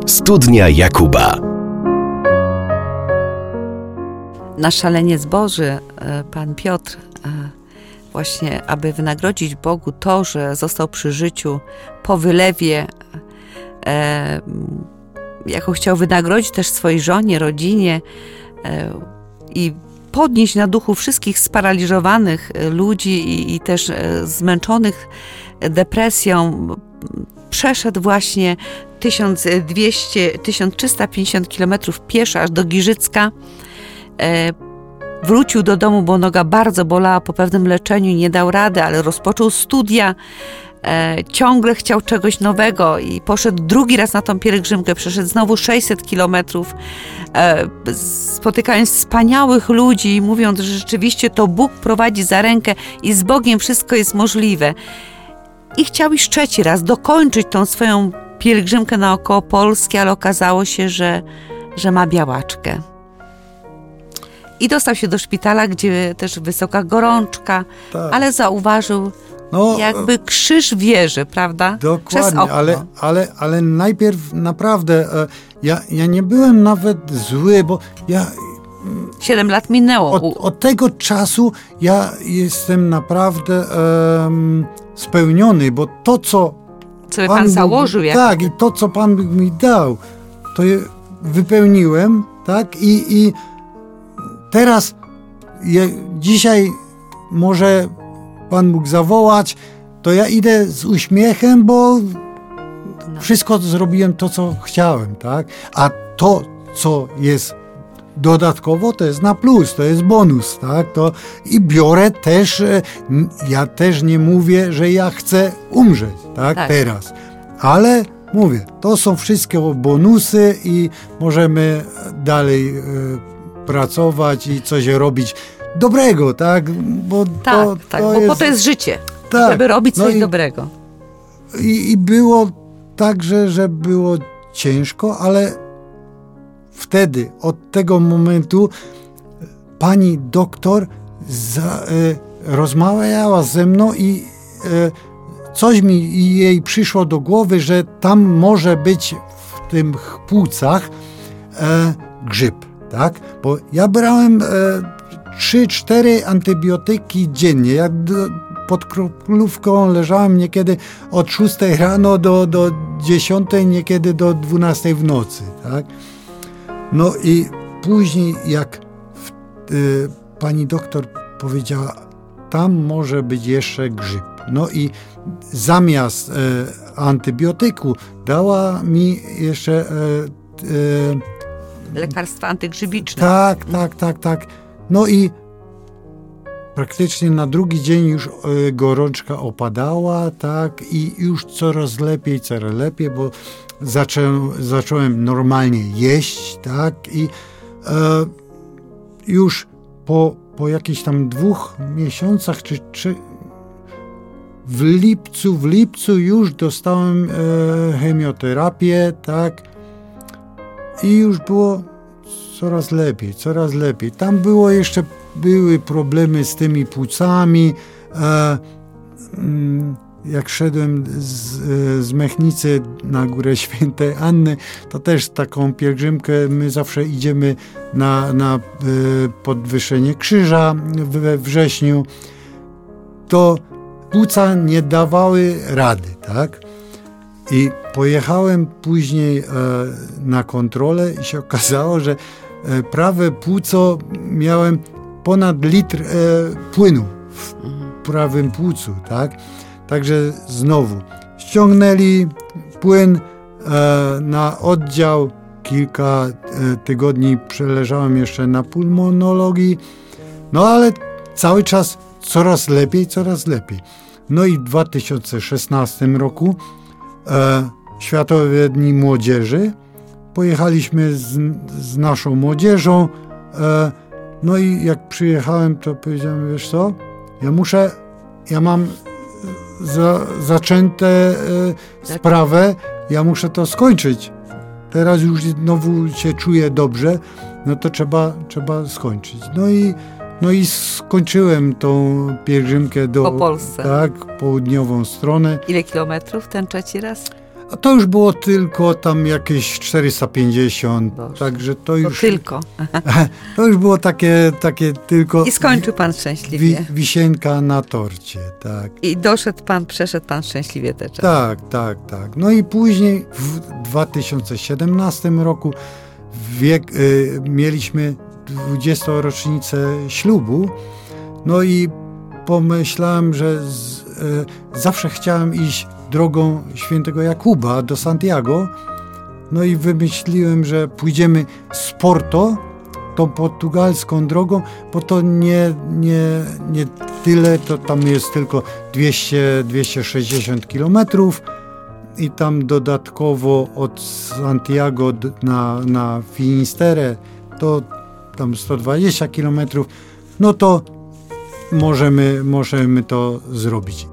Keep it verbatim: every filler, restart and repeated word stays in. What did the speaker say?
Studnia Jakuba. Nasz szaleniec Boży, pan Piotr, właśnie aby wynagrodzić Bogu to, że został przy życiu po wylewie, jako chciał wynagrodzić też swojej żonie, rodzinie i podnieść na duchu wszystkich sparaliżowanych ludzi i, i też zmęczonych depresją, przeszedł właśnie tysiąc dwieście, tysiąc trzysta pięćdziesiąt kilometrów pieszo aż do Giżycka. E, wrócił do domu, bo noga bardzo bolała po pewnym leczeniu i nie dał rady, ale rozpoczął studia. E, ciągle chciał czegoś nowego i poszedł drugi raz na tą pielgrzymkę. Przeszedł znowu sześćset kilometrów, e, spotykając wspaniałych ludzi, mówiąc, że rzeczywiście to Bóg prowadzi za rękę i z Bogiem wszystko jest możliwe. I chciał iść trzeci raz, dokończyć tą swoją pielgrzymkę naokoło Polski, ale okazało się, że, że ma białaczkę. I dostał się do szpitala, gdzie też wysoka gorączka, tak. Ale zauważył no, jakby krzyż wieży, prawda? Dokładnie, ale, ale, ale najpierw naprawdę ja, ja nie byłem nawet zły, bo ja... Siedem lat minęło. Od, od tego czasu ja jestem naprawdę um, spełniony, bo to, co Co pan, pan założył. Bóg, jak... Tak, i to, co Pan Bóg mi dał, to je wypełniłem, tak? I, i teraz je, dzisiaj może Pan Bóg zawołać, to ja idę z uśmiechem, bo no. wszystko zrobiłem to, co chciałem, tak? A to, co jest dodatkowo, to jest na plus, to jest bonus, tak? To i biorę też, ja też nie mówię, że ja chcę umrzeć, tak? tak. Teraz. Ale mówię, to są wszystkie bonusy i możemy dalej y, pracować i coś robić dobrego, tak? Bo tak, to, tak, to bo jest, po to jest życie, tak, żeby robić coś no i, dobrego. I, I było tak, że, że było ciężko, ale wtedy, od tego momentu pani doktor za, e, rozmawiała ze mną i e, coś mi jej przyszło do głowy, że tam może być w tych płucach e, grzyb, tak? Bo ja brałem e, trzy cztery antybiotyki dziennie. Ja do, pod kroplówką leżałem niekiedy od szóstej rano do, do dziesiątej, niekiedy do dwunastej w nocy, tak? No i później jak w, y, pani doktor powiedziała, tam może być jeszcze grzyb. No i zamiast y, antybiotyku dała mi jeszcze y, y, lekarstwa antygrzybiczne. Tak, tak, tak, tak. No i praktycznie na drugi dzień już y, gorączka opadała, tak, i już coraz lepiej, coraz lepiej, bo zacząłem, zacząłem normalnie jeść, tak, i e, już po, po jakichś tam dwóch miesiącach, czy, czy w lipcu, w lipcu już dostałem e, chemioterapię, tak, i już było coraz lepiej, coraz lepiej. Tam było jeszcze, były problemy z tymi płucami, e, mm, jak szedłem z, z Mechnicy na Górę Świętej Anny, to też taką pielgrzymkę, my zawsze idziemy na, na podwyższenie krzyża we wrześniu, to płuca nie dawały rady, tak? I pojechałem później e, na kontrolę i się okazało, że e, prawe płuco miałem ponad litr e, płynu w prawym płucu, tak? Także znowu ściągnęli płyn e, na oddział. Kilka e, tygodni przeleżałem jeszcze na pulmonologii. No ale cały czas coraz lepiej, coraz lepiej. No i w dwa tysiące szesnastym roku e, Światowe Dni Młodzieży. Pojechaliśmy z, z naszą młodzieżą. E, no i jak przyjechałem, to powiedziałem, wiesz co, ja muszę, ja mam Za, zaczęte e, sprawę, ja muszę to skończyć. Teraz już znowu się czuję dobrze, no to trzeba, trzeba skończyć. No i, no i skończyłem tą pielgrzymkę do... Po Polsce. Tak, południową stronę. Ile kilometrów ten trzeci raz? A to już było tylko tam jakieś czterysta pięćdziesiąt, Boże, także to To już... tylko. To już było takie, takie tylko... I skończył pan wi, szczęśliwie. wisienka na torcie, tak. I doszedł pan, przeszedł pan szczęśliwie te czasy. Tak, tak, tak. No i później w dwa tysiące siedemnastym roku wiek, y, mieliśmy dwudziestą rocznicę ślubu. No i pomyślałem, że z, y, zawsze chciałem iść drogą świętego Jakuba do Santiago. No i wymyśliłem, że pójdziemy z Porto, tą portugalską drogą, bo to nie, nie, nie tyle, to tam jest tylko dwieście do dwustu sześćdziesięciu kilometrów i tam dodatkowo od Santiago na, na Finisterre to tam sto dwadzieścia kilometrów, no to możemy, możemy to zrobić.